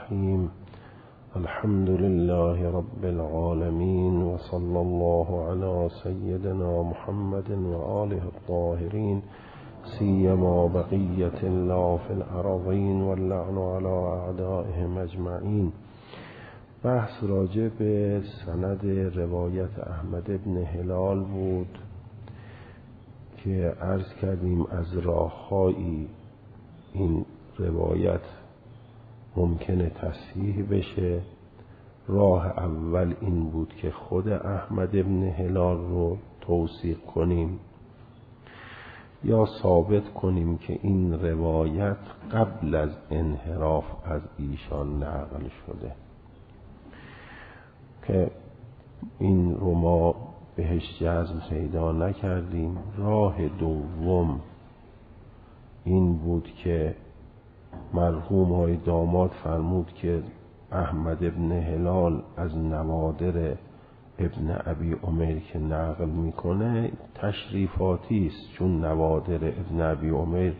الرحیم. الحمد لله رب العالمین و صلی الله علی سیدنا محمد و آله الطاهرین سیما بقیة الله فی الارضین واللعن علی اعدائهم اجمعین. بحث راجع به سند روایت احمد بن هلال بود که عرض کردیم از راه‌هایی این روایت ممکنه تصحیح بشه. راه اول این بود که خود احمد بن هلال رو توثیق کنیم یا ثابت کنیم که این روایت قبل از انحراف از ایشان نقل شده، که این رو ما بهش جزم پیدا نکردیم. راه دوم این بود که مرحوم های داماد فرمود که احمد ابن هلال از نوادر ابن ابی عمیر که نقل میکنه تشریفاتی است، چون نوادر ابن ابی عمیر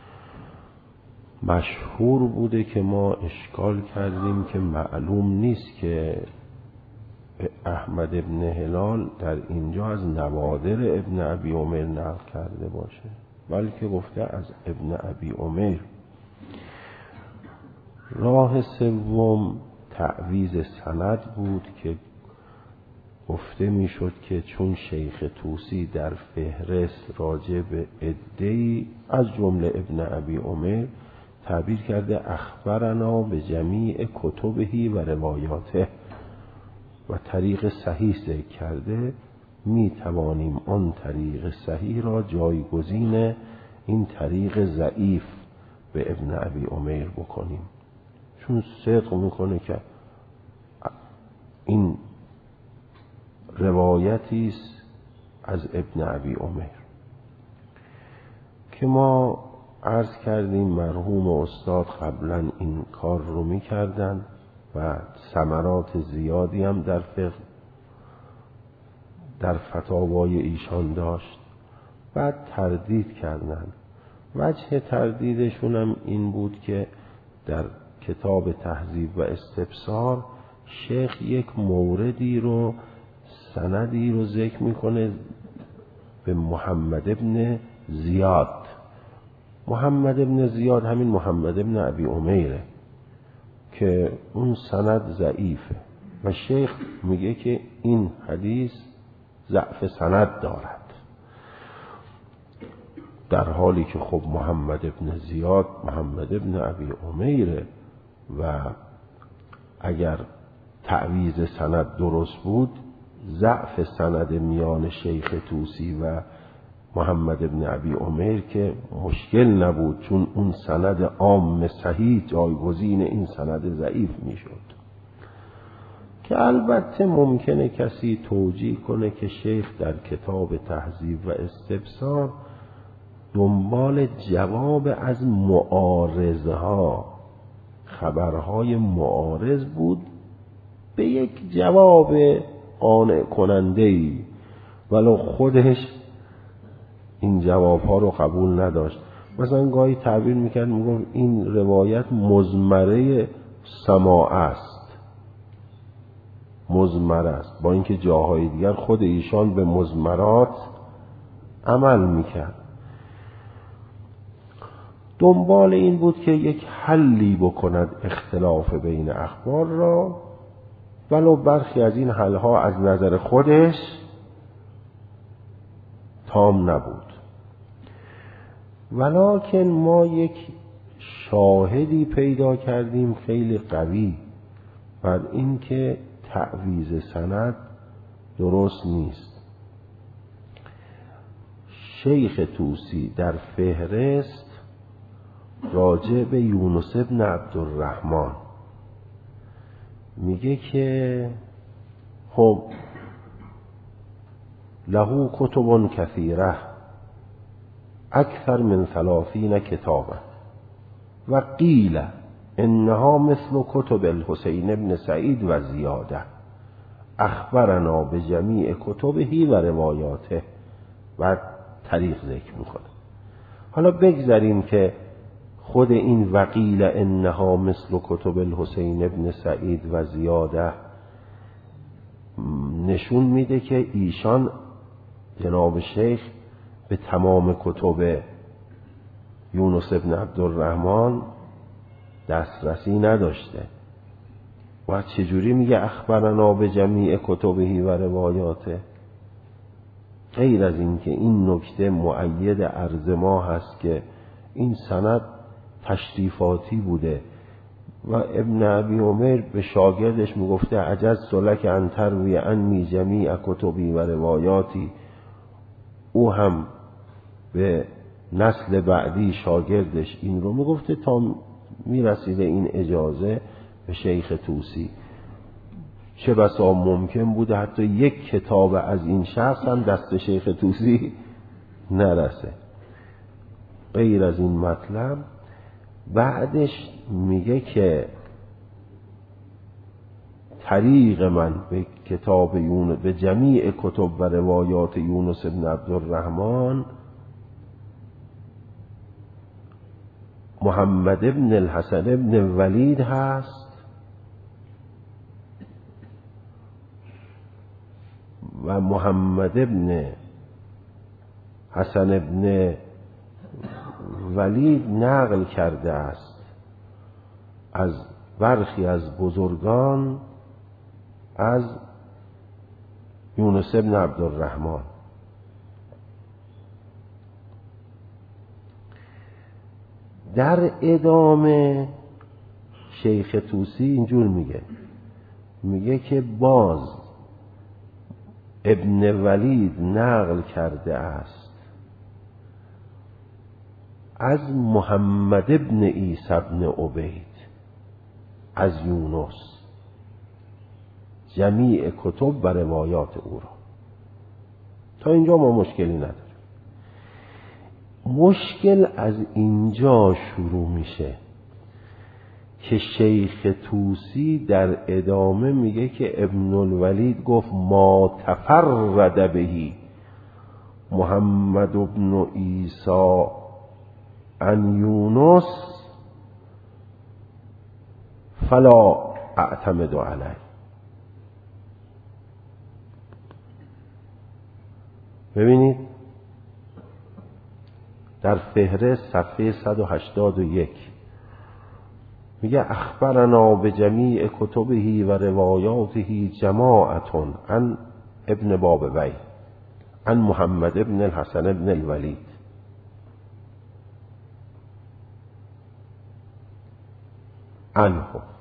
مشهور بوده که ما اشکال کردیم که معلوم نیست که احمد ابن هلال در اینجا از نوادر ابن ابی عمیر نقل کرده باشه، بلکه گفته از ابن ابی عمیر. راه سوم تعویض سند بود که گفته میشد که چون شیخ طوسی در فهرست راجع به عده‌ای از جمله ابن ابی عمیر تعبیر کرده اخبرنا به جمیع کتبه و روایاته و طریق صحیح ذکر کرده، می توانیم آن طریق صحیح را جایگزین این طریق ضعیف به ابن ابی عمیر بکنیم، چون صدق میکنه که این روایتی است از ابن ابی عمیر. که ما عرض کردیم مرحوم استاد قبلا این کار رو میکردن و ثمرات زیادی هم در فقه در فتاوای ایشان داشت. بعد تردید کردن. وجه تردیدشون هم این بود که در کتاب تهذیب و استبصار شیخ یک موردی رو سندی رو ذکر میکنه به محمد ابن زیاد. محمد ابن زیاد همین محمد ابن ابی عمیره که اون سند ضعیفه و شیخ میگه که این حدیث ضعف سند دارد، در حالی که خب محمد ابن زیاد محمد ابن ابی عمیره و اگر تعویض سند درست بود ضعف سند میان شیخ طوسی و محمد ابن ابی عمیر که مشکل نبود، چون اون سند عام صحیح جایگزین این سند ضعیف میشد. که البته ممکنه کسی توجیه کنه که شیخ در کتاب تهذیب و استبصار دنبال جواب از معارضها، خبرهای معارض بود به یک جواب قانع کننده‌ای، ولو خودش این جوابها رو قبول نداشت. مثلا گاهی تعبیر میکرد میگفت این روایت مضمره سماع است، مضمره است، با اینکه جاهای دیگر خود ایشان به مضمرات عمل میکرد. دنبال این بود که یک حلی بکند اختلاف بین اخبار را، ولو برخی از این حلها از نظر خودش تام نبود. ولکن ما یک شاهدی پیدا کردیم خیلی قوی بر این که تعویض سند درست نیست. شیخ طوسی در فهرست راجع به یونس بن عبدالرحمن میگه که خب له کتب کثیره اکثر من 30 کتابا و قیل انها مثل کتب الحسین بن سعید و زیاده اخبرنا به جمیع کتبه و روایاته و طریق ذکر میکنه. حالا بگذاریم که خود این وقیل انها مثل کتب الحسین ابن سعید و زیاده نشون میده که ایشان جناب شیخ به تمام کتب یونس ابن عبدالرحمن دسترسی نداشته. و چجوری میگه اخبرنا به جمیع کتبه و روایاته؟ غیر از این که این نکته مؤید عرض ما هست که این سند تشریفاتی بوده و ابن ابی عمیر به شاگردش میگفته عجزت لک ان تروی عنی جمیع کتبی و روایاتی. او هم به نسل بعدی شاگردش این رو میگفته تا میرسیده این اجازه به شیخ طوسی. چه بسا ممکن بوده حتی یک کتاب از این شخص هم دست شیخ طوسی نرسه. غیر از این مطلب بعدش میگه که طریق من به کتاب یونس، به جمیع کتب و روایات یونس ابن عبدالرحمن محمد ابن الحسن ابن ولید هست و محمد ابن حسن ابن ولید نقل کرده است از برخی از بزرگان از یونس ابن عبدالرحمن. در ادامه شیخ طوسی اینجور میگه که باز ابن ولید نقل کرده است از محمد ابن عیسی ابن عبید از یونس جمیع کتب و روایات او را. تا اینجا ما مشکلی نداریم. مشکل از اینجا شروع میشه که شیخ طوسی در ادامه میگه که ابن الولید گفت ما تفرد بهی محمد ابن عیسی عن یونس فلا اعتمد علیه. ببینید در فهرست صفحه 181 میگه اخبرنا به جمیع کتبه و روایاته جماعتون عن ابن بابوی عن محمد ابن الحسن ابن الولید عنه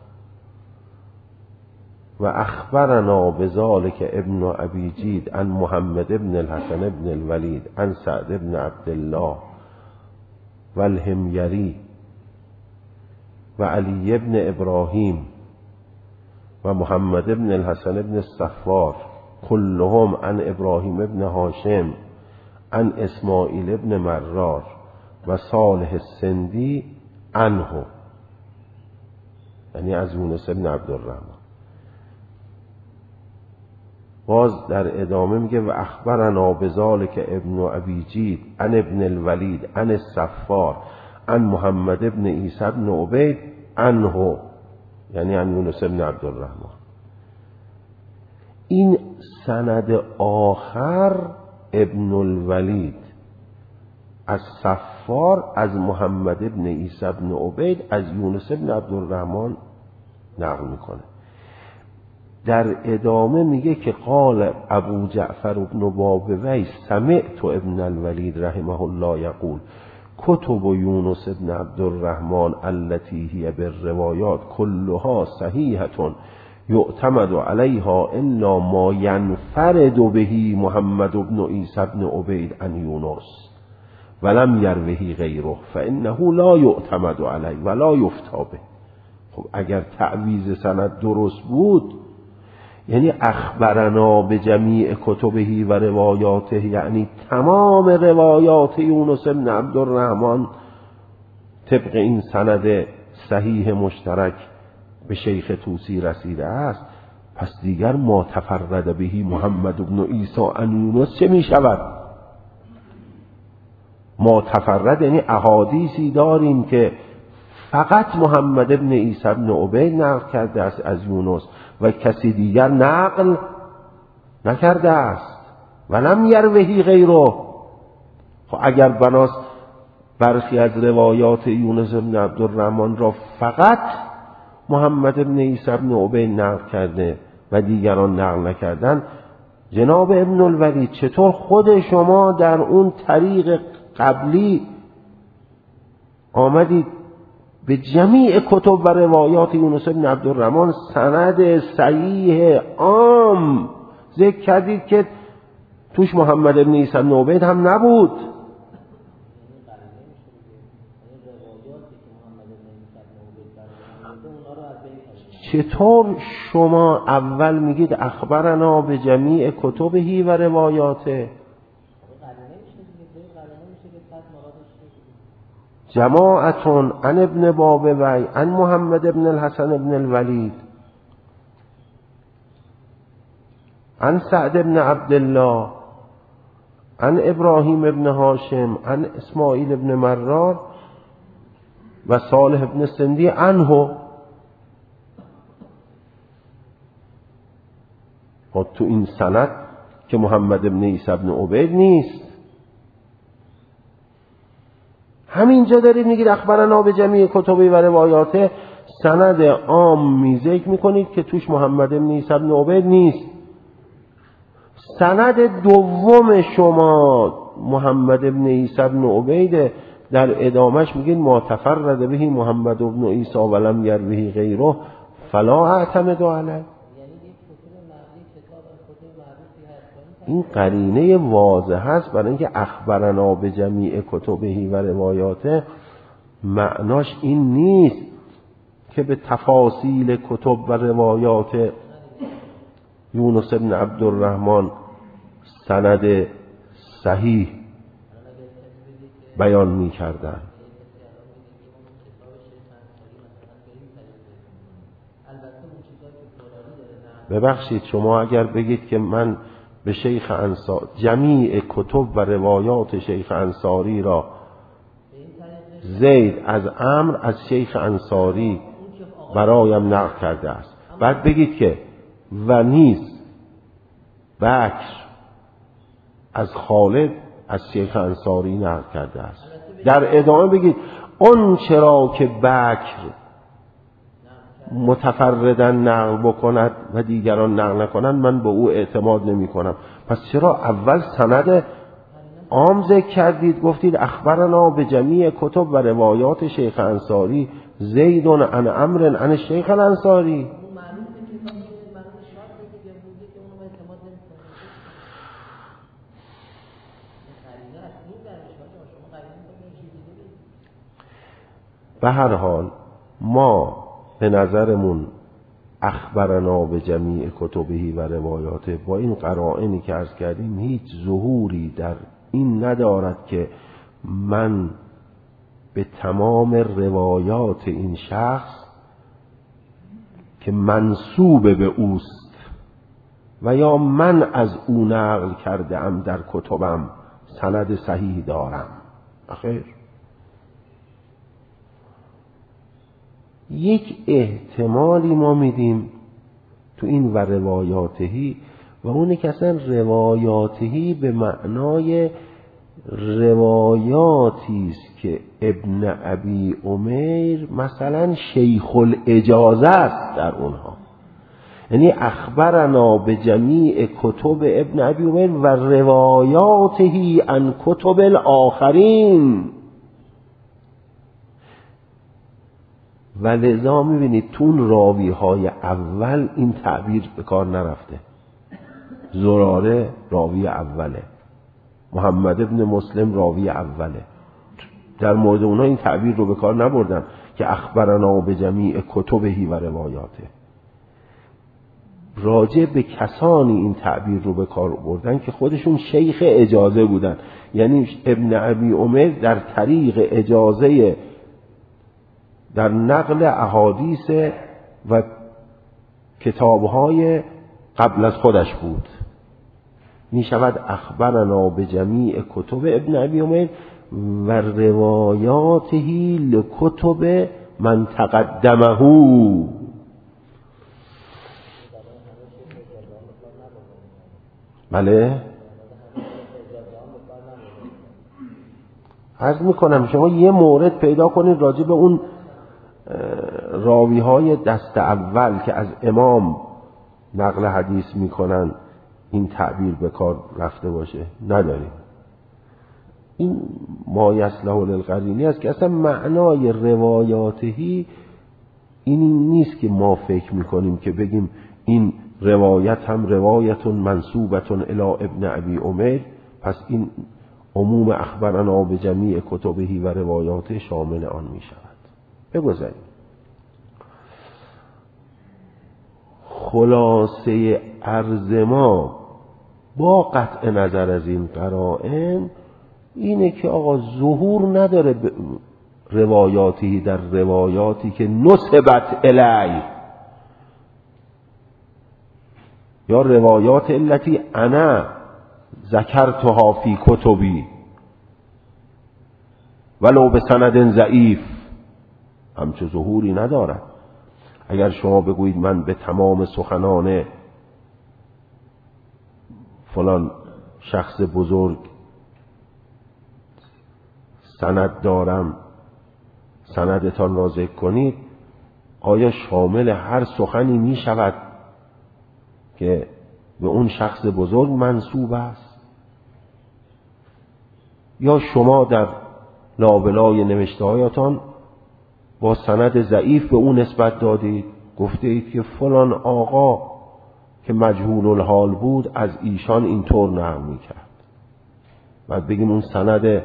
و اخبرنا بذلك ابن ابی جید عن محمد ابن الحسن ابن الولید عن سعد ابن عبدالله و الحمیری و علی ابن ابراهیم و محمد ابن الحسن ابن الصفار كلهم عن ابراهیم ابن هاشم عن اسماعیل ابن مرار و صالح السندی عنه، یعنی از یونس ابن عبدالرحمن. باز در ادامه میگه و اخبرنا بذلك ابن ابی جید عن ابن الولید عن الصفار عن محمد ابن عیسی ابن عبید عنه، یعنی عن یونس ابن عبدالرحمن. این سند آخر ابن الولید از صفار از محمد ابن عیسی ابن عبید از یونس ابن عبدالرحمن نقل میکنه. در ادامه میگه که قال ابو جعفر ابن بابوی سمعت ابن الولید رحمه الله یقول کتب یونس ابن عبدالرحمن التي هي بالروایات كلها صحیحة یعتمد علیها الا ما ینفرد به محمد ابن عیسی ابن عبید عن یونس ولم یروه غیره فانه لا یعتمد علیه ولا یفتى به. خب اگر تعویض سند درست بود، یعنی اخبرنا به جمیع کتبه و روایاته، یعنی تمام روایات یونس بن عبدالرحمن طبق این سند صحیح مشترک به شیخ طوسی رسیده است، پس دیگر ما تفرد بهی محمد بن عیسی عن یونس چه می شود؟ ما تفرد یعنی احادیثی داریم که فقط محمد ابن عیسی ابن عبید نقل کرده است از یونس و کسی دیگر نقل نکرده است. ولم یروه غیره. خب اگر بناست برخی از روایات یونس ابن عبدالرحمن را فقط محمد ابن عیسی ابن عبید نقل کرده و دیگران نقل نکردن، جناب ابن الولید چطور خود شما در اون طریق قبلی آمدید به جمیع کتب و روایات یونس ابن عبدالرحمن سند صحیح عام ذکر کردید که توش محمد ابن عیسی ابن عبید هم نبود؟ چطور شما اول میگید اخبرنا به جمیع کتبه و روایاته؟ جماعتون عن ابن بابوی عن محمد ابن الحسن ابن الولید عن سعد ابن عبدالله عن ابراهیم ابن هاشم عن اسماعیل ابن مرار و صالح ابن سندی عنه. خب تو این سند که محمد ابن عیسی ابن عبید نیست. همینجا دارید میگید اخبرنا به جمیع کتبی و روایاته، سند عام ذکر میکنید که توش محمد ابن عیسی ابن عبید نیست. سند دوم شما محمد ابن عیسی ابن عبید، در ادامش میگید ما تفرد به محمد ابن عیسی ولم یروه غیره فلا اعتمد علیه. این قرینه واضح است برای اینکه اخبرنا به جمیع کتبه و روایاته معناش این نیست که به تفاصیل کتب و روایات یونس ابن عبدالرحمن سند صحیح بیان می کردن. ببخشید شما اگر بگید که من به شیخ انصاری جمیع کتب و روایات شیخ انصاری را زید از عمرو از شیخ انصاری برایم نقل کرده است، بعد بگید که و نیز بکر از خالد از شیخ انصاری نقل کرده است، در ادامه بگید اون چرا که بکر متفردن نقل بکند و دیگران نقل نکنند من به او اعتماد نمی کنم. پس چرا اول سند عام ذکر کردید، گفتید اخبرنا به جمیع کتب و روایات شیخ انصاری زید عن عمرو عن شیخ الانصاری؟ به هر حال ما به نظرمون اخبرنا به جمیع کتبه و روایاته با این قرائنی که عرض کردیم هیچ ظهوری در این ندارد که من به تمام روایات این شخص که منسوب به اوست و یا من از او نقل کرده ام در کتبم سند صحیح دارم. آخر یک احتمالی ما میدیم تو این و روایاتهی و اونه که اصلا روایاتهی به معنای روایاتی است که ابن ابی عمیر مثلا شیخ الاجازه است در اونها، یعنی اخبرنا به جمیع کتب ابن ابی عمیر و روایاتهی عن کتب الاخرین. و لذا میبینید تون راوی های اول این تعبیر به کار نرفته. زراره راوی اوله، محمد ابن مسلم راوی اوله، در مورد اونها این تعبیر رو به کار نبردن که اخبرنا به جمیع کتبهی و روایاته. راجع به کسانی این تعبیر رو به کار بردن که خودشون شیخ اجازه بودن، یعنی ابن ابی عمر در طریق اجازه در نقل احادیث و کتابهای قبل از خودش بود. می شود اخبرنا به جمیع کتب ابن ابی عمر و روایاته لکتب من تقدمه. بله عرض میکنم شما یه مورد پیدا کنید راجع به اون راوی های دست اول که از امام نقل حدیث میکنن این تعبیر به کار رفته باشه، نداریم. این ما یصلح للقرینی است که اصلا معنای روایاتهی این نیست که ما فکر میکنیم که بگیم این روایت هم روایت منسوبت الی ابن ابی عمیر، پس این عموم اخبرنا به جمیع کتبهی و روایات شامل آن می شود. بگذاریم خلاصه عرض ما با قطع نظر از این قرائن اینه که آقا ظهور نداره روایاتی در روایاتی که نسبت الی یا روایات التي انا ذکرتها فی کتبی ولو به سند ضعیف، همچه ظهوری ندارد. اگر شما بگویید من به تمام سخنان فلان شخص بزرگ سند دارم، سندتان را ذکر کنید، آیا شامل هر سخنی می شود که به اون شخص بزرگ منسوب است؟ یا شما در لابلای نوشته هایتان با سند ضعیف به اون نسبت دادید، گفته اید که فلان آقا که مجهول الحال بود از ایشان اینطور نقل میکرد، بعد بگیم اون سند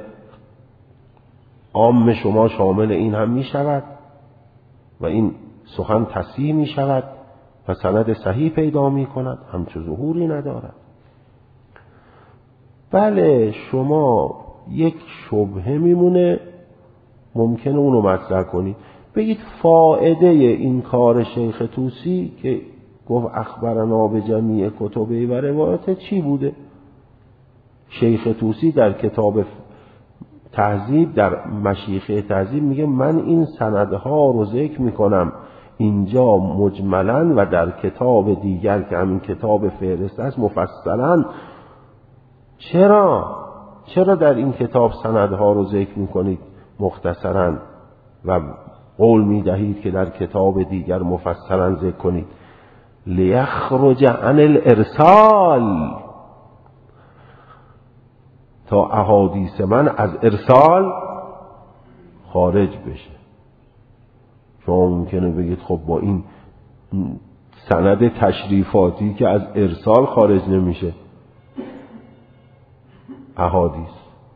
عام شما شامل این هم می شود و این سخن تصحیح می شود و سند صحیح پیدا می کند، همچه ظهوری ندارد. بله شما یک شبهه میمونه، ممکنه اونو مطرح کنید، بگید فائده این کار شیخ طوسی که گفت اخبرنا به جمیع کتبه و روایات چی بوده؟ شیخ طوسی در کتاب تهذیب، در مشیخه تهذیب میگه من این سندها رو ذکر میکنم اینجا مجملا و در کتاب دیگر که همین کتاب فهرست است مفصلا. چرا در این کتاب سندها رو ذکر میکنید مختصرا و قول میدهید که در کتاب دیگر مفصلا ذکر کنید؟ لیخرج عن الارسال، تا احادیث من از ارسال خارج بشه. شما ممکنه بگید خب با این سند تشریفاتی که از ارسال خارج نمیشه احادیث،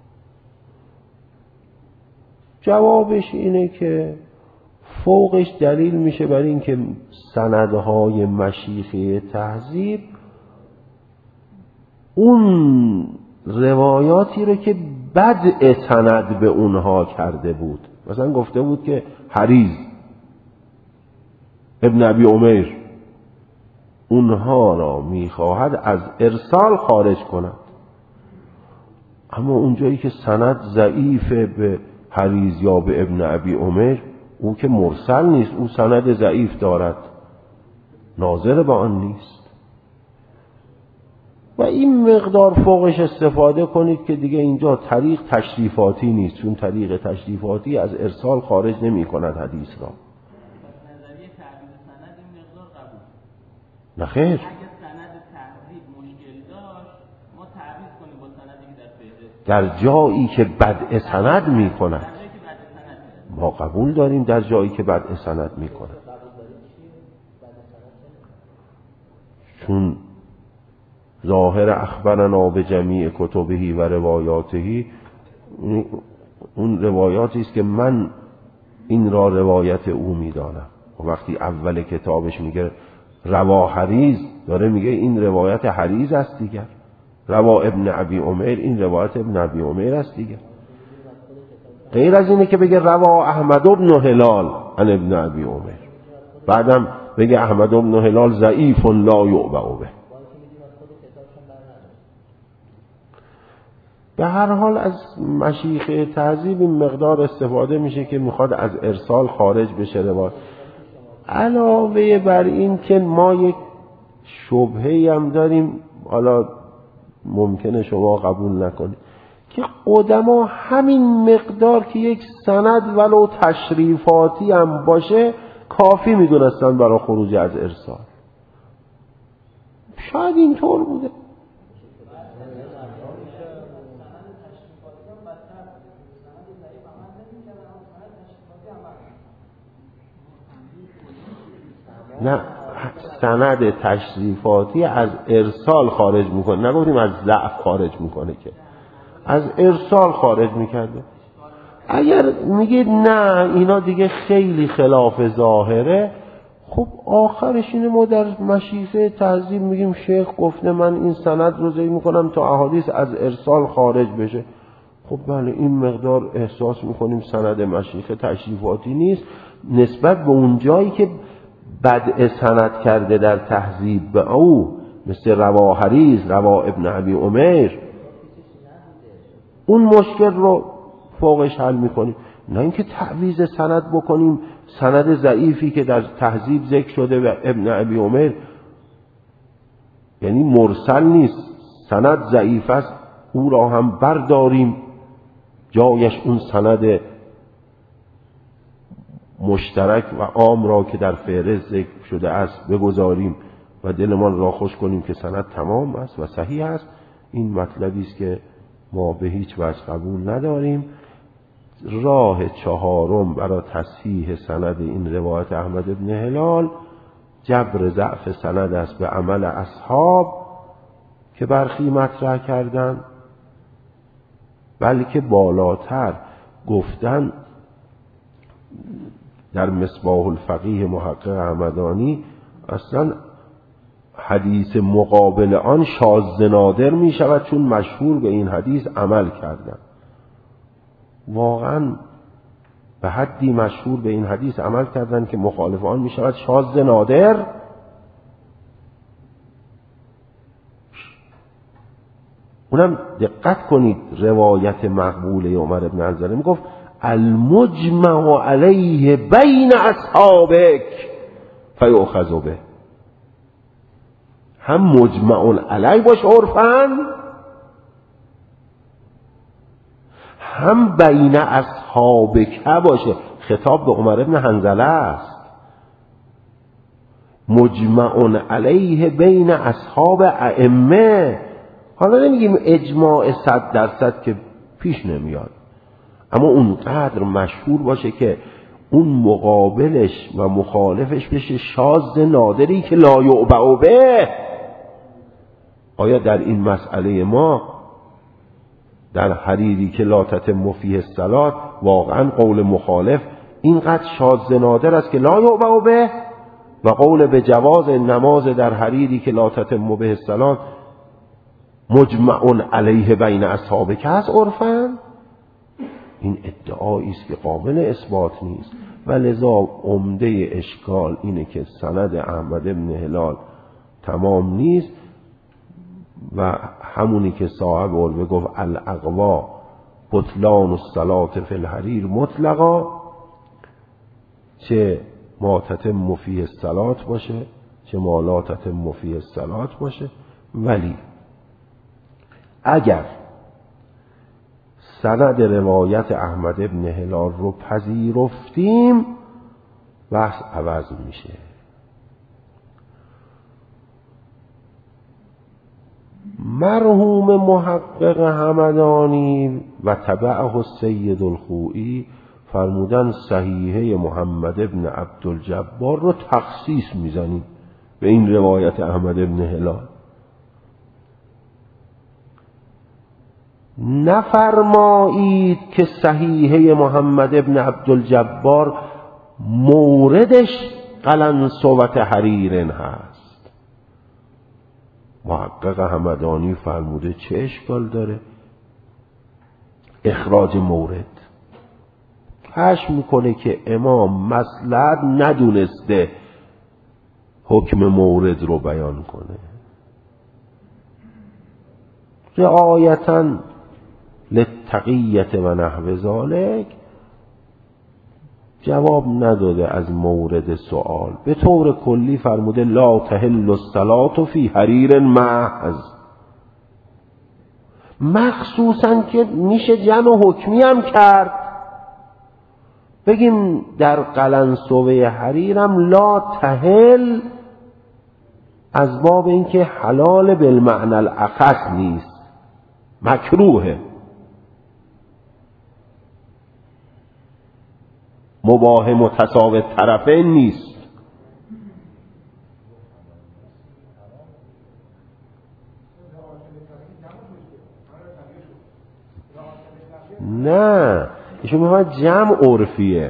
جوابش اینه که فوقش دلیل میشه بر این که سندهای مشیخه تهذیب اون روایاتی رو که بدء سند به اونها کرده بود، مثلا گفته بود که حریز ابن ابی عمیر اونها را میخواهد از ارسال خارج کند، اما اونجایی که سند ضعیف به حریز یا به ابن ابی عمیر، او که مرسل نیست، او سند ضعیف دارد، ناظر به آن نیست. و این مقدار فوقش استفاده کنید که دیگه اینجا طریق تشریفاتی نیست، چون طریق تشریفاتی از ارسال خارج نمی کند حدیث را. نظریه تعبیر سند این مقدار قبول نخیر، اگه سند تهذیب مشکل داشت ما تعبیر کنیم با سندی که در فهرست، در جایی که بدء سند می کند ما قبول داریم، در جایی که بدء سند می کند، چون ظاهر اخبرنا به جمیع کتبهی و روایاتهی اون روایاتی است که من این را روایت او میدانم. و وقتی اول کتابش میگه روا حریز، داره میگه این روایت حریز است دیگر. روا ابن ابی عمیر، این روایت ابن ابی عمیر است دیگر. غیر از اینه که بگه روا احمد ابن هلال عن ابن ابی عمیر، بعدم بگه احمد ابن هلال ضعیف لا یعبأ به. به هر حال از مشیخه تهذیب این مقدار استفاده میشه که میخواد از ارسال خارج بشه روایت. علاوه بر این که ما یک شبهه‌ای هم داریم، حالا ممکنه شما قبول نکنید، که قدما همین مقدار که یک سند ولو تشریفاتی هم باشه کافی میدونستن برای خروج از ارسال. شاید اینطور بوده. نه، سند تشریفاتی از ارسال خارج میکنه، نگفتیم از ضعف خارج میکنه، که از ارسال خارج میکرده. اگر میگید نه اینا دیگه خیلی خلاف ظاهره، خب آخرش اینه ما در مشیخه تهذیب میگیم شیخ گفته من این سند رو ذکر میکنم تا احادیث از ارسال خارج بشه. خب بله این مقدار احساس میکنیم سند مشیخه تشریفاتی نیست نسبت به اون جایی که بدء سند کرده در تهذیب به او، مثل روا حریز، روا ابن ابی عمیر، اون مشکل رو فوقش حل میکنیم. نه اینکه تعویض سند بکنیم سند ضعیفی که در تهذیب ذکر شده و ابن ابی عمیر یعنی مرسل نیست، سند ضعیف است، او را هم برداریم جایش اون سند مشترک و عام را که در فهرست ذکر شده است بگذاریم و دلمان را خوش کنیم که سند تمام است و صحیح است. این مطلبی است که ما به هیچ وجه قبول نداریم. راه چهارم برای تصحیح سند این روایت احمد بن هلال جبر ضعف سند است به عمل اصحاب که برخی مطرح کردن، بلکه بالاتر گفتن در مصباح الفقیه محقق همدانی اصلا حدیث مقابل آن شاذ نادر می شود چون مشهور به این حدیث عمل کردن. واقعا به حدی مشهور به این حدیث عمل کردن که مخالف آن می شود شاذ نادر. اونم دقت کنید روایت مقبوله عمر بن عنزله می گفت المجمع علیه بین اصحابک فیؤخذ به. هم مجمع علیه باشه عرفاً، هم بین اصحابک باشه. خطاب به عمر بن عنزله است. مجمع علیه بین اصحاب ائمه. حالا نمیگیم اجماع 100% که پیش نمیاد، اما اونقدر مشهور باشه که اون مقابلش و مخالفش بشه شاذ نادری که لا یعبأ به. آیا در این مسئله ما در حریری که لا تتم فیه الصلاة واقعا قول مخالف اینقدر شاذ نادر است که لا یعبأ به، و قول به جواز نماز در حریری که لا تتم به الصلاة مجمع علیه بین اصحاب که هست عرفاً؟ این ادعایی است که قابل اثبات نیست و لذا عمده اشکال اینه که سند احمد بن هلال تمام نیست و همونی که صاحب علوه گفت الاقوا بطلان الصلاة فی الحریر مطلقا، چه ما تتم فیه الصلاة باشه چه ما لا تتم فیه الصلاة باشه. ولی اگر سند روایت احمد بن هلال رو پذیرفتیم بحث عوض میشه. مرحوم محقق همدانی و تبعه السید الخوئی فرمودن صحیحه محمد بن عبدالجبار رو تخصیص میزنیم به این روایت احمد بن هلال. نفرمایید که صحیحه محمد بن عبدالجبار موردش قلنسوة حریر هست. محقق همدانی فرموده چه اشکال داره اخراج مورد؟ کشف میکنه که امام مصلحت ندونسته حکم مورد رو بیان کنه. رعایتاً للتقیة و نحو ذالک جواب نداده از مورد سوال. به طور کلی فرموده لا تحل الصلاة فی حریر محض، مخصوصا که میشه جمع حکمی هم کرد، بگیم در قلنسوه حریرم لا تحل از باب اینکه حلال بالمعنى الاخص نیست، مکروهه، مباح متساوی طرفین نیست. نه ایشون میگه جمع عرفیه.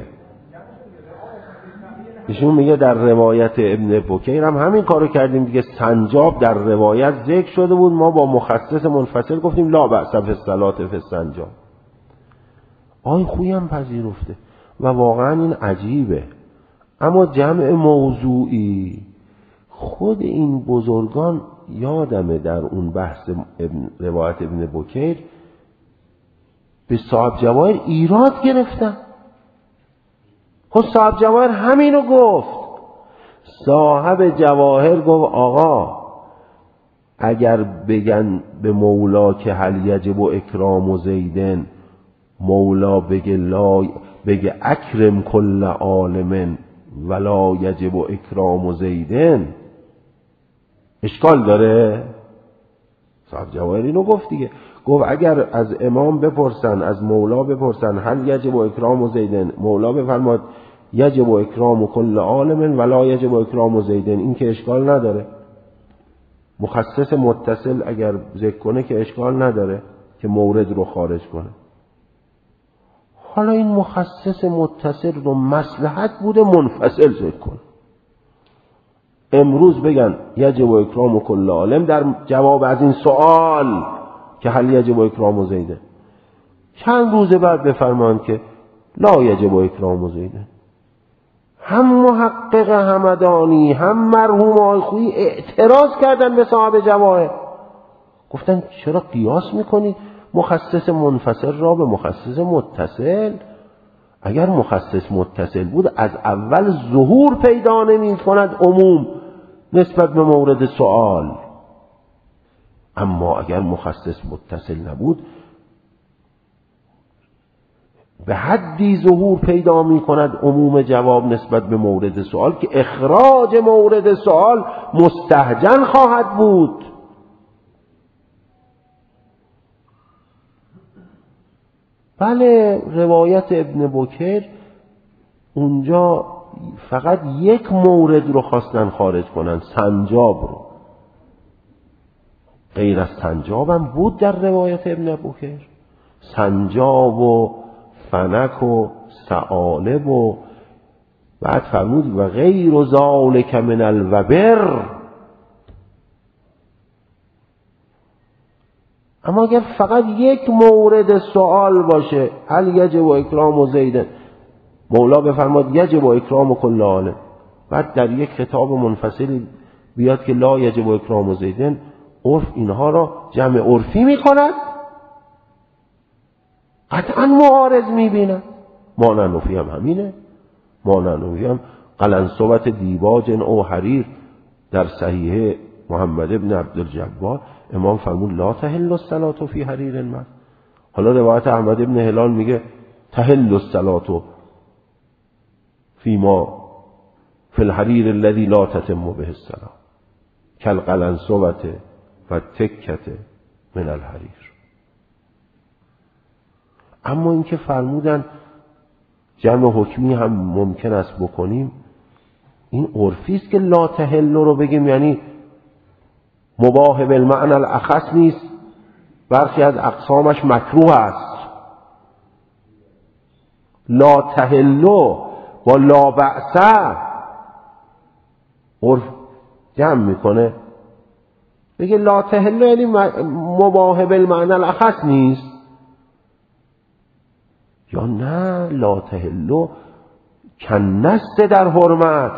ایشون میگه در روایت ابن بکیر هم همین کارو کردیم دیگه. سنجاب در روایت ذکر شده بود، ما با مخصص منفصل گفتیم لا بأس فی الصلاة فی السنجاب. آی خویی هم پذیرفته و واقعا این عجیبه. اما جمع موضوعی خود این بزرگان یادمه در اون بحث روایت ابن بکیر به صاحب جواهر ایراد گرفتن. خود صاحب جواهر همینو گفت. صاحب جواهر گفت آقا اگر بگن به مولا که هل یجب اکرام زیدن، مولا بگه اکرم کل عالم ولا یجب اکرام زیدن، اشکال داره؟ صاحب جواهر اینو گفت دیگه. گفت اگر از امام بپرسن، از مولا بپرسن هل یجب اکرام زیدن، مولا بفرماد یجب اکرام کل عالم ولا یجب اکرام زیدن، این که اشکال نداره. مخصص متصل اگر ذکر کنه که اشکال نداره که مورد رو خارج کنه. حالا این مخصص متصل رو مصلحت بوده منفصل ذکر کنه. امروز بگن یجب اکرام کل عالم در جواب از این سوال که هل یجب اکرام زیدن، چند روز بعد بفرمان که لا یجب اکرام زیدن. هم محقق همدانی هم مرحوم آقای خویی اعتراض کردن به صاحب جواهر، گفتن چرا قیاس میکنید مخصص منفصل را به مخصص متصل؟ اگر مخصص متصل بود از اول ظهور پیدا نمی کند عموم نسبت به مورد سوال، اما اگر مخصص متصل نبود به حدی ظهور پیدا می کند عموم جواب نسبت به مورد سوال که اخراج مورد سوال مستهجن خواهد بود. بله روایت ابن بکیر اونجا فقط یک مورد رو خواستن خارج کنن، سنجاب رو. غیر از سنجاب هم بود در روایت ابن بکیر، سنجاب و فنک و ثعالب و بعد فرمود و غیر ذالک من الوبر. اما اگر فقط یک مورد سوال باشه هل یجب اکرام زیدن، مولا بفرماد یجب اکرام کل عالم، بعد در یک خطاب منفصلی بیاد که لا یجب اکرام زیدن، عرف اینها را جمع عرفی میکند، قطعا معارض میبیند. ماننوفی هم همینه. ماننوفی هم قلنسوت دیباج او حریر در صحیح محمد ابن عبدالجبار امام فرمود لا تحل الصلاة فی حریر المرء. حالا روایت احمد ابن هلال میگه تحل الصلاة فیما فی الحریر الذی لا تتم به الصلاة کالقلنسوة و تکة من الحریر. اما اینکه فرمودن جمع حکمی هم ممکن است بکنیم، این عرفی است که لا تحل رو بگیم یعنی مباح بالمعنى الاخص نیست، برخی از اقسامش مکروه است. لا تحل با لا بأس عرف جمع میکنه، بگه لا تحل یعنی مباح بالمعنى الاخص نیست، یا نه لا تحل کنست در حرمت،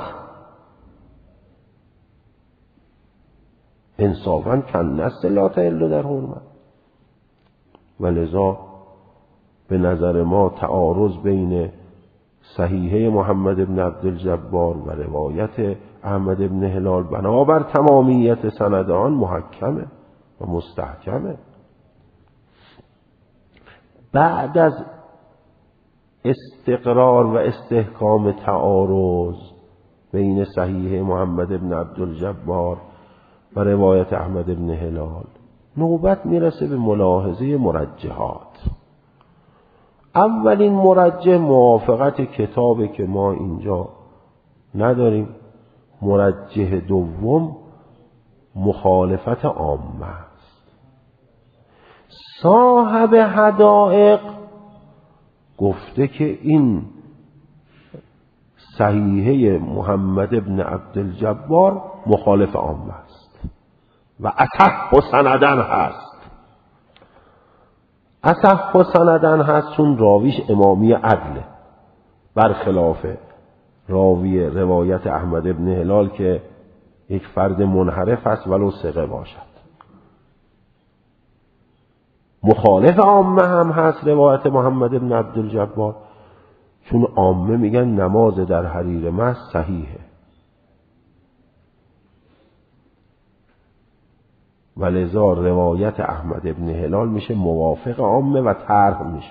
انصافا کنست لا تحل در حرمت. ولذا به نظر ما تعارض بین صحیحه محمد بن عبدالجبار و روایت احمد بن هلال بنابر تمامیت سند آن محکمه و مستحکمه. بعد از استقرار و استحکام تعارض بین صحیحه محمد بن عبدالجبار و روایت احمد بن هلال نوبت میرسه به ملاحظه مرجحات. اولین مرجح موافقت کتابه که ما اینجا نداریم. مرجح دوم مخالفت عامه است. صاحب حدائق گفته که این صحیحه محمد بن عبدالجبار مخالف عامه است و اصح سندن هست. اصح سندن هست چون راویش امامی عدله، برخلاف راوی روایت احمد بن هلال که یک فرد منحرف است ولو ثقه باشد. مخالف عامه هم هست روایت محمد بن عبدالجبار، چون عامه میگن نماز در حریر مست صحیحه، ولذا روایت احمد بن هلال میشه موافق عامه و طرح میشه.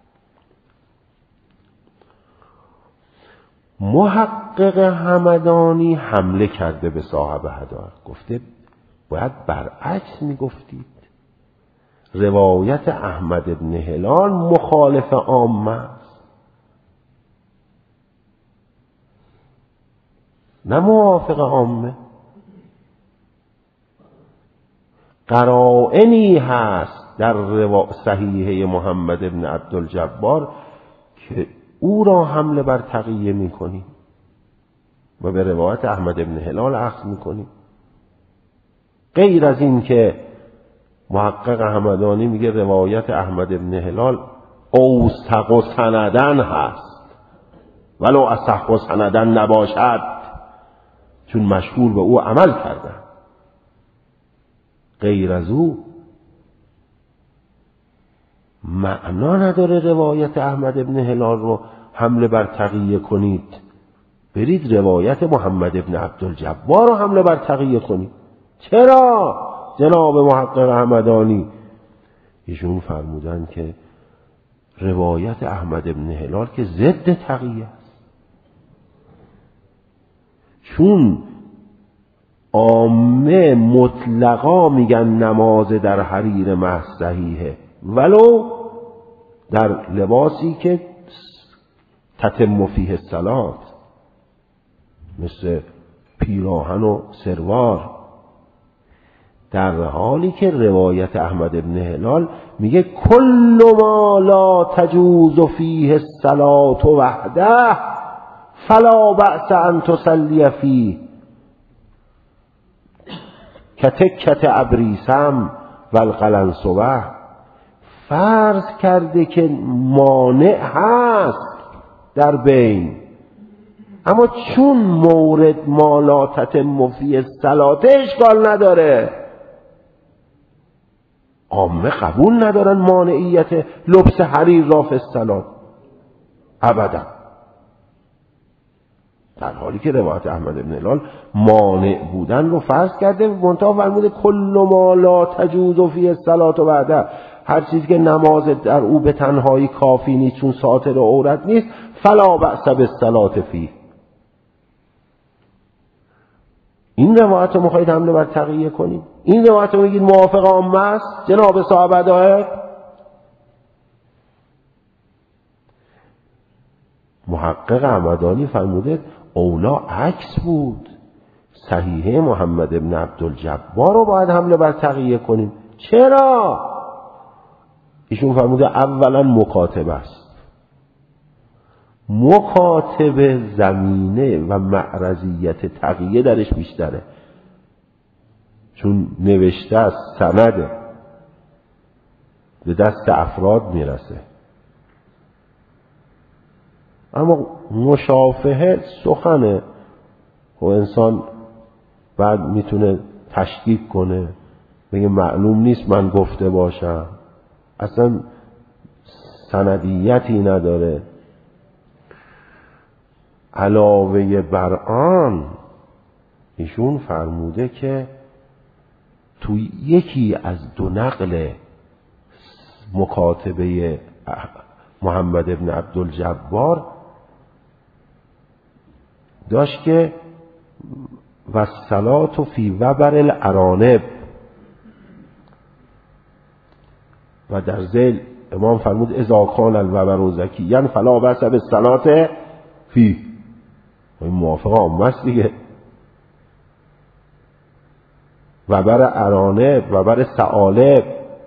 محقق همدانی حمله کرده به صاحب حدائق، گفته باید برعکس میگفتید، روایت احمد بن هلال مخالف عامه است نه موافق عامه. قرائنی هست در صحیحه محمد بن عبدالجبار که او را حمله بر تقیه میکنیم و به روایت احمد بن هلال اخذ میکنیم. غیر از این که محقق همدانی میگه روایت احمد بن هلال اوثق سندن هست ولو اصح سندن نباشد، چون مشهور به او عمل کردن. غیر از او معنا نداره روایت احمد بن هلال رو حمله بر تقیه کنید، برید روایت محمد بن عبدالجبار رو حمله بر تقیه کنید. چرا جناب محقق همدانی؟ ایشون فرمودن که روایت احمد بن هلال که ضد تقیه است، چون عامه مطلقا میگن نماز در حریر محض صحیحه ولو در لباسی که تتم فیه الصلاة، مثل پیراهن و سروار، در حالی که روایت احمد بن هلال میگه کل ما لا تجوز فیه الصلاة وحده فلا بأس ان تصلی فیه کتکت ابریسم و القلنسوه. فرض کرده که مانع هست در بین، اما چون مورد ما لا تتم فیه الصلاة اشکال نداره، عامه قبول ندارن مانعیت لبس حریر را فی الصلاة ابدا، در حالی که روایت احمد بن هلال مانع بودن رو فرض کرده. منتها فرموده کل ما لا تجوز فیه الصلاة بعده، هر چیزی که نماز در او به تنهایی کافی نیست چون ساتر عورت نیست، فلا بأس بالصلاة فیه. این روایت رو میخواید حمله بر تقیه کنید؟ این روایت رو میگید موافق عامه است جناب صاحب حدائق؟ محقق همدانی فرموده اولا عکس بود، صحیحه محمد بن عبدالجبار رو باید حمله بر تقیه کنیم. چرا؟ ایشون فرموده اولا مکاتب است، مکاتب زمینه و معرضیت تقیه درش بیشتره، چون نوشته است، سند به دست افراد میرسه. اما مشافهه سخنه و انسان بعد میتونه تشکیک کنه، بگه معلوم نیست من گفته باشم. اصلا سندیتی نداره. علاوه بر آن ایشون فرموده که تو یکی از دو نقل مکاتبه محمد ابن عبدالجبار داشت که و الصلاة فی وبر الارانب، و در ذیل امام فرمود اذا کان الوبر زکیا فلا بأس بالصلاة فی. این موافقه عامه است دیگه. وبر ارانب، وبر ثعالب،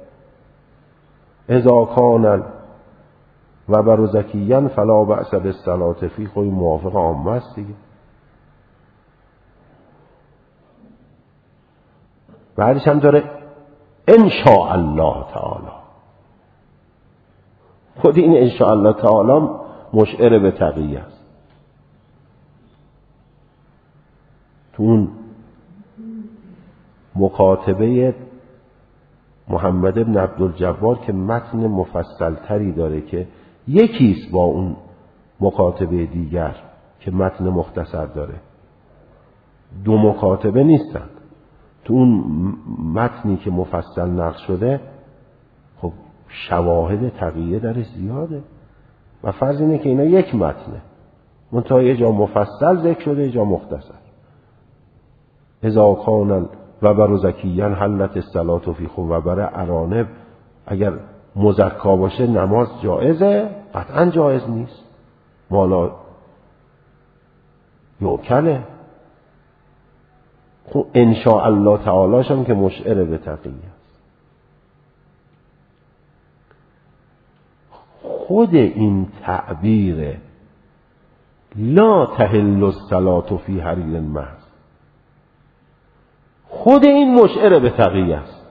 اذا کان الوبر زکیا فلا بأس بالصلاة فی. خب این موافقه عامه است دیگه. بعدش هم داره ان شاء الله تعالی. خود این ان شاء الله تعالی مشعر به تقیه است. تو اون مکاتبه محمد ابن عبدالجبار که متن مفصل تری داره که یکیست با اون مکاتبه دیگر که متن مختصر داره، دو مکاتبه نیستن. تو اون متنی که مفصل نقل شده خب شواهد تقیه درش زیاده و فرض اینه که اینا یک متنه، منتها یه جا مفصل ذکر شده، یه جا مختصر. اذا کان الوبر زکیا حلت الصلاة فی. خب وبر ارانب اگر مزکا باشه نماز جایزه؟ قطعا جایز نیست، مالا یوکله. خب ان شاء الله تعالی هم که مشعر به تقیه است. خود این تعبیر لا تحل الصلاة فی حریر محض، خود این مشعر به تقیه است.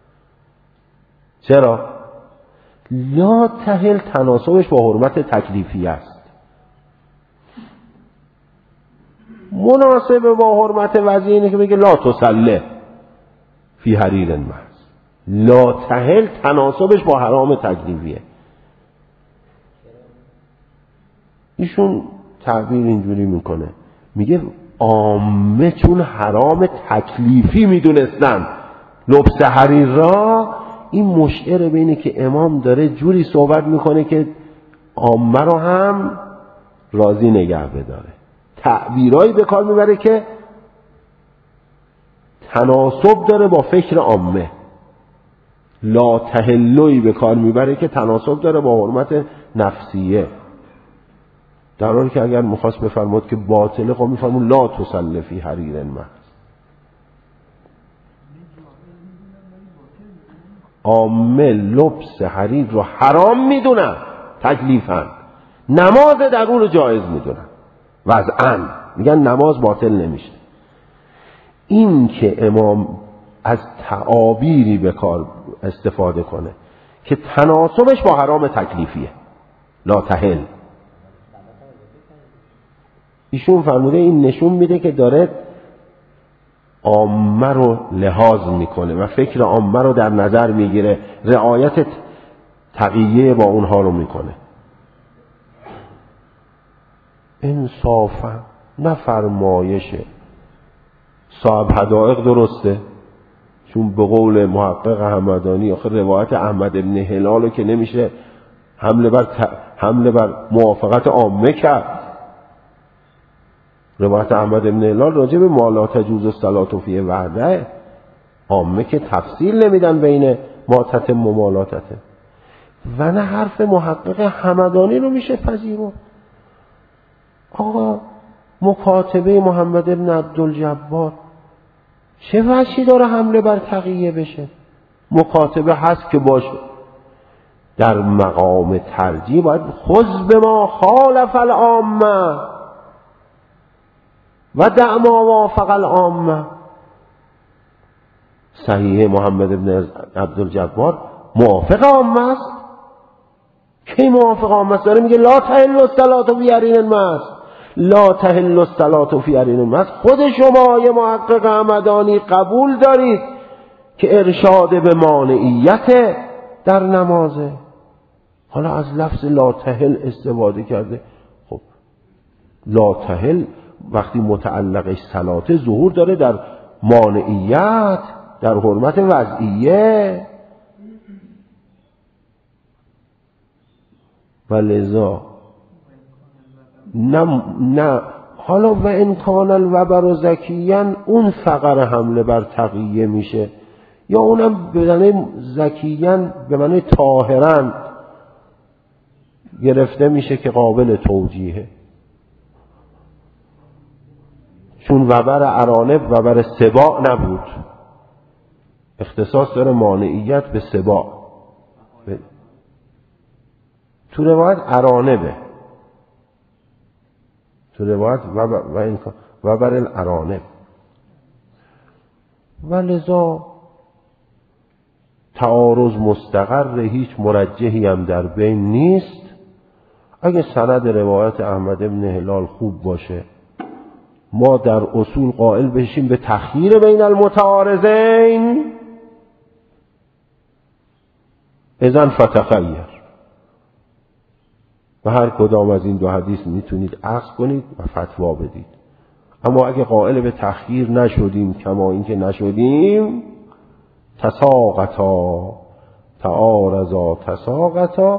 چرا؟ لا تحل تناسبش با حرمت تکلیفی است، مناسبه با حرمت وضعی اینه که بگه لا تصلی فی حریر محض. لا تحل تناسبش با حرام تکلیفیه. ایشون تعبیر اینجوری میکنه، میگه عامه چون حرام تکلیفی میدونستن لبس حریر را، این مشعر به اینه که امام داره جوری صحبت میکنه که عامه رو هم راضی نگه بداره. تعبیرایی به کار میبره که تناسب داره با فکر عامه. لا تحلوی به کار میبره که تناسب داره با حرمت نفسیه، در حالی که اگر مخواست بفرماد که باطله، خب میفرمود لا تصلی فی حریر محض. عامه لبس حریر رو حرام میدونن تکلیفاً، نماز در اون رو جایز میدونن وضعاً، میگن نماز باطل نمیشه. این که امام از تعابیری به کار استفاده کنه که تناسبش با حرام تکلیفیه، لا تحل، ایشون فرموده این نشون میده که داره عامه رو لحاظ میکنه و فکر عامه رو در نظر میگیره، رعایت تقیه با اونها رو میکنه. انصافا نه فرمایشه صاحب حدائق درسته، چون به قول محقق همدانی آخر روایت احمد ابن هلال که نمیشه حمله بر موافقت عامه کرد. روایت احمد ابن هلال راجع به ما لا تجوز الصلاة فی وحده، عامه که تفصیل نمیدن بین ماتتم و مالاتتم. و نه حرف محقق همدانی رو میشه پذیرفت. آقا مکاتبه محمد ابن عبدالجبار چه وجهی داره حمله بر تقیه بشه؟ مکاتبه هست که باشه در مقام ترجیح باید خذ به ما خالف العامه و دع ما وافق العامه. صحیح محمد ابن عبدالجبار موافق عامه است. کی موافق عامه است؟ داره میگه لا تحل الصلاة فی حریر المحض، لا تحل الصلاة فی حریر المحض. خود شما یه محقق همدانی قبول دارید که ارشاد به مانعیت در نمازه. حالا از لفظ لا تحل استفاده کرده. خب لا تحل وقتی متعلقش صلاته ظهور داره در مانعیت، در حرمت وضعیه. و لذا نه حالا و انکان الوبر زکیین، اون فقر حمله بر تقیه میشه، یا اونم به معنی زکیین به معنی طاهرن گرفته میشه که قابل توجیهه، چون وبر ارانب وبر سباع نبود، اختصاص داره مانعیت به سباع. تو روایت ارانبه، تو روایت وبر الارانب. و لذا تعارض مستقر، هیچ مرجحی هم در بین نیست. اگه سند روایت احمد بن هلال خوب باشه ما در اصول قائل بشیم به تخییر بین المتعارضین، اذن فتخیر، و هر کدام از این دو حدیث میتونید اخذ کنید و فتوا بدید. اما اگه قائل به تخییر نشدیم کما اینکه نشدیم، تساقطا تعارضا تساقطا،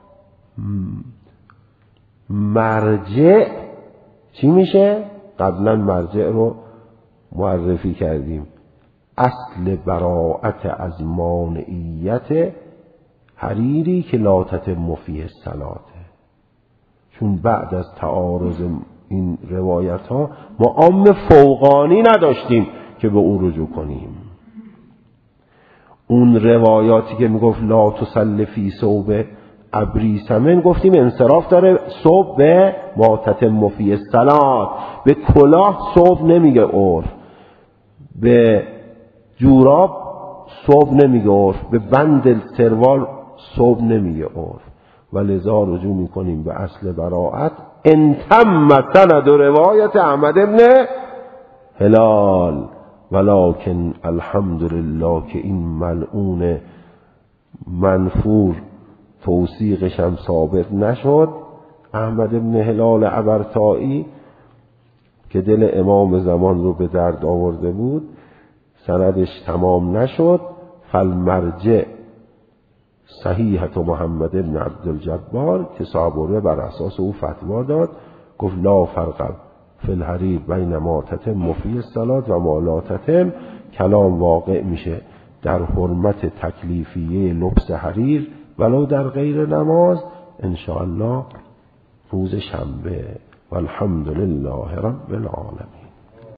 مرجع چی میشه؟ قبلا مرجع رو معرفی کردیم، اصل براءت از مانعیت حریری که لا تتم فیه الصلاة. چون بعد از تعارض این روایت ها ما عام فوقانی نداشتیم که به اون رجوع کنیم. اون روایاتی که میگفت لا تصلی فی ثوب ابریسمن، گفتیم انصراف داره ثوب به ما تتم فیه الصلاة. به کلاه ثوب نمیگه عرف، به جوراب ثوب نمیگه عرف، به بند سروال ثوب نمیگه عرف. و لذا رجوع میکنیم به اصل براءت. ان تم سند روایت احمد بن هلال، ولکن الحمدلله که این ملعون منفور توثیقش هم ثابت نشد. احمد بن هلال عبرتایی که دل امام زمان رو به درد آورده بود، سندش تمام نشد. فالمرجع صحیحت محمد بن عبدالجبار که صابره بر اساس او فتوا داد، گفت لا فرق فی الحریر بین ما تتم فیه الصلاة و ما لا تتم. کلام واقع میشه در حرمت تکلیفیه لبس حریر ولو در غیر نماز انشاءالله روز شنبه. والحمدلله رب العالمین.